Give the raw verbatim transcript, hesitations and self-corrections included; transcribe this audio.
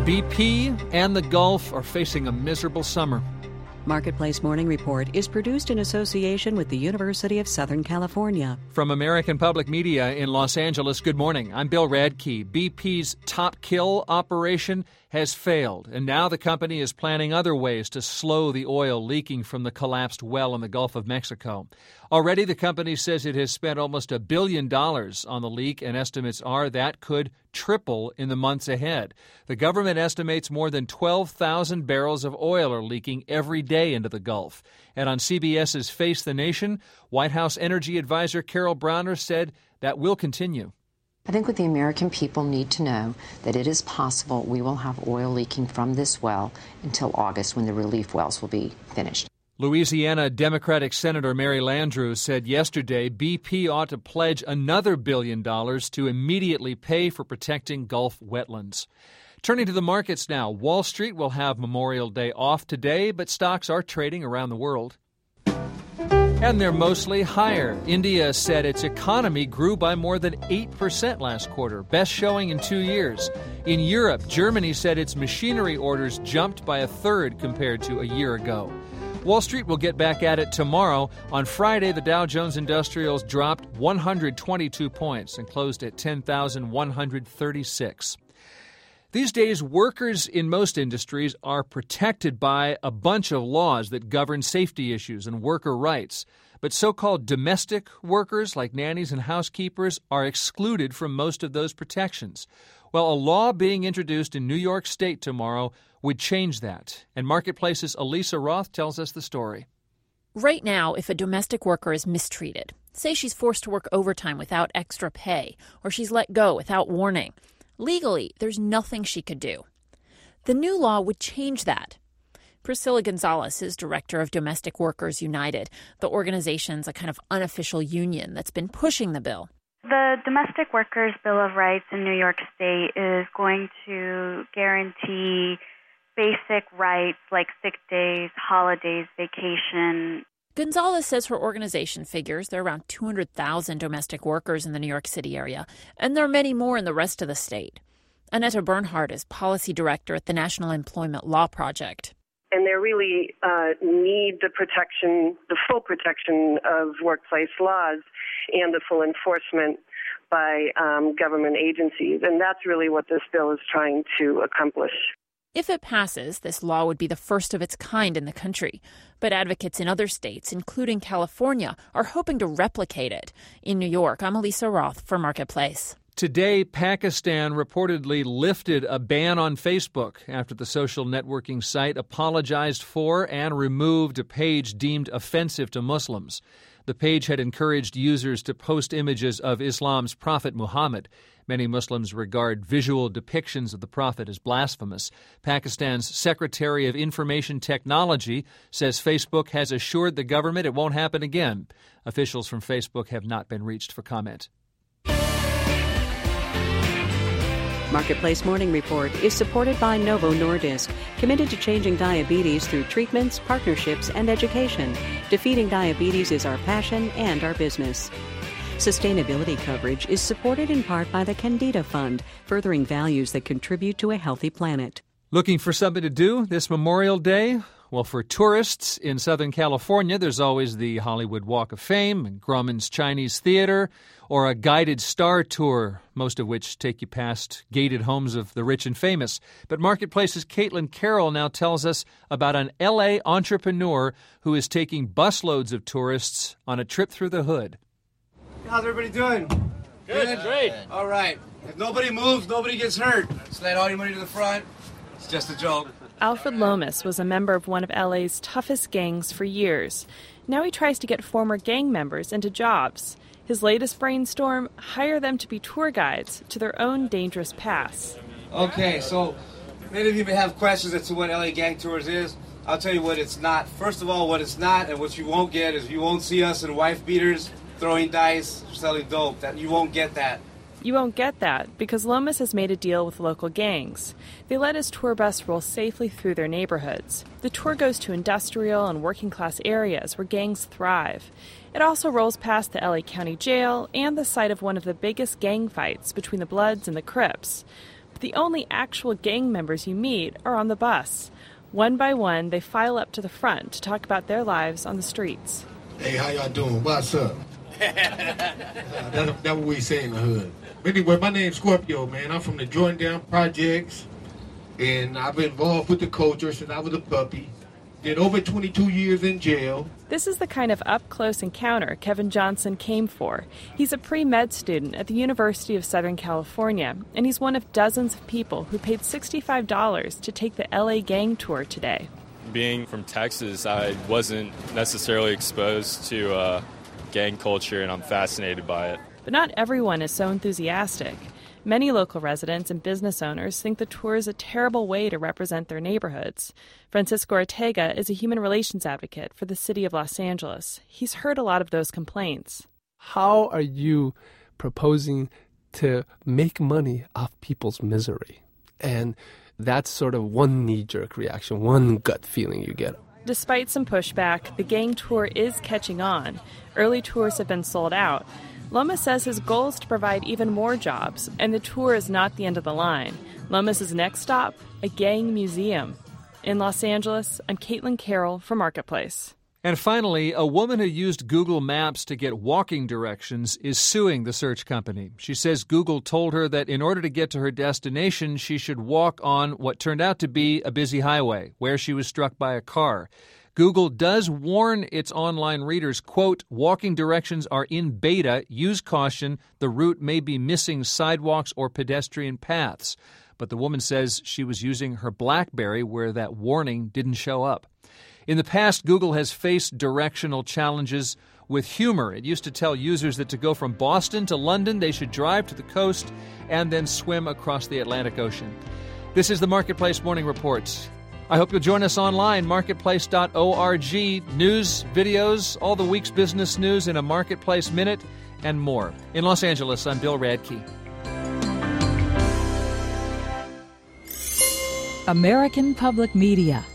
B P and the Gulf are facing a miserable summer. Marketplace Morning Report is produced in association with the University of Southern California. From American Public Media in Los Angeles, good morning. I'm Bill Radke. B P's Top Kill operation has failed, and now the company is planning other ways to slow the oil leaking from the collapsed well in the Gulf of Mexico. Already, the company says it has spent almost a billion dollars on the leak, and estimates are that could triple in the months ahead. The government estimates more than twelve thousand barrels of oil are leaking every day into the Gulf. And on CBS's Face the Nation, White House Energy Advisor Carol Browner said that will continue. I think what the American people need to know that it is possible we will have oil leaking from this well until August, when the relief wells will be finished. Louisiana Democratic Senator Mary Landrieu said yesterday B P ought to pledge another billion dollars to immediately pay for protecting Gulf wetlands. Turning to the markets now, Wall Street will have Memorial Day off today, but stocks are trading around the world. And they're mostly higher. India said its economy grew by more than eight percent last quarter, best showing in two years. In Europe, Germany said its machinery orders jumped by a third compared to a year ago. Wall Street will get back at it tomorrow. On Friday, the Dow Jones Industrials dropped one hundred twenty-two points and closed at ten thousand one hundred thirty-six. These days, workers in most industries are protected by a bunch of laws that govern safety issues and worker rights. But so-called domestic workers, like nannies and housekeepers, are excluded from most of those protections. Well, a law being introduced in New York State tomorrow would change that. And Marketplace's Elisa Roth tells us the story. Right now, if a domestic worker is mistreated, say she's forced to work overtime without extra pay, or she's let go without warning, legally, there's nothing she could do. The new law would change that. Priscilla Gonzalez is director of Domestic Workers United. The organization's a kind of unofficial union that's been pushing the bill. The Domestic Workers Bill of Rights in New York State is going to guarantee basic rights like sick days, holidays, vacation. Gonzalez says her organization figures there are around two hundred thousand domestic workers in the New York City area, and there are many more in the rest of the state. Annetta Bernhardt is policy director at the National Employment Law Project. And they really uh, need the protection, the full protection of workplace laws and the full enforcement by um, government agencies. And that's really what this bill is trying to accomplish. If it passes, this law would be the first of its kind in the country. But advocates in other states, including California, are hoping to replicate it. In New York, I'm Elisa Roth for Marketplace. Today, Pakistan reportedly lifted a ban on Facebook after the social networking site apologized for and removed a page deemed offensive to Muslims. The page had encouraged users to post images of Islam's prophet Muhammad. Many Muslims regard visual depictions of the prophet as blasphemous. Pakistan's Secretary of Information Technology says Facebook has assured the government it won't happen again. Officials from Facebook have not been reached for comment. Marketplace Morning Report is supported by Novo Nordisk, committed to changing diabetes through treatments, partnerships, and education. Defeating diabetes is our passion and our business. Sustainability coverage is supported in part by the Candida Fund, furthering values that contribute to a healthy planet. Looking for something to do this Memorial Day? Well, for tourists in Southern California, there's always the Hollywood Walk of Fame and Grauman's Chinese Theater, or a guided star tour, most of which take you past gated homes of the rich and famous. But Marketplace's Caitlin Carroll now tells us about an L A entrepreneur who is taking busloads of tourists on a trip through the hood. How's everybody doing? Good, Good? Great. All right. If nobody moves, nobody gets hurt. Slide all your money to the front. It's just a joke. Alfred Lomas was a member of one of L A's toughest gangs for years. Now he tries to get former gang members into jobs. His latest brainstorm, hire them to be tour guides to their own dangerous pasts. Okay, so many of you may have questions as to what L A Gang Tours is. I'll tell you what it's not. First of all, what it's not and what you won't get is you won't see us in wife beaters, throwing dice, selling dope. That you won't get that. You won't get that because Lomas has made a deal with local gangs. They let his tour bus roll safely through their neighborhoods. The tour goes to industrial and working-class areas where gangs thrive. It also rolls past the L A County Jail and the site of one of the biggest gang fights between the Bloods and the Crips. But The only actual gang members you meet are on the bus. One by one, they file up to the front to talk about their lives on the streets. Hey, how y'all doing? What's up? That's that what we say in the hood. Anyway, my name's Scorpio, man. I'm from the Jordan Down Projects, and I've been involved with the culture since I was a puppy. Did over twenty-two years in jail. This is the kind of up-close encounter Kevin Johnson came for. He's a pre-med student at the University of Southern California, and he's one of dozens of people who paid sixty-five dollars to take the L A gang tour today. Being from Texas, I wasn't necessarily exposed to uh, gang culture, and I'm fascinated by it. But not everyone is so enthusiastic. Many local residents and business owners think the tour is a terrible way to represent their neighborhoods. Francisco Ortega is a human relations advocate for the city of Los Angeles. He's heard a lot of those complaints. How are you proposing to make money off people's misery? And that's sort of one knee-jerk reaction, one gut feeling you get. Despite some pushback, the gang tour is catching on. Early tours have been sold out. Lomas says his goal is to provide even more jobs, and the tour is not the end of the line. Lomas' next stop, a gang museum. In Los Angeles, I'm Caitlin Carroll for Marketplace. And finally, a woman who used Google Maps to get walking directions is suing the search company. She says Google told her that in order to get to her destination, she should walk on what turned out to be a busy highway, where she was struck by a car. Google does warn its online readers, quote, walking directions are in beta. Use caution. The route may be missing sidewalks or pedestrian paths. But the woman says she was using her BlackBerry where that warning didn't show up. In the past, Google has faced directional challenges with humor. It used to tell users that to go from Boston to London, they should drive to the coast and then swim across the Atlantic Ocean. This is the Marketplace Morning Report. I hope you'll join us online, marketplace dot org. News, videos, all the week's business news in a Marketplace Minute, and more. In Los Angeles, I'm Bill Radke. American Public Media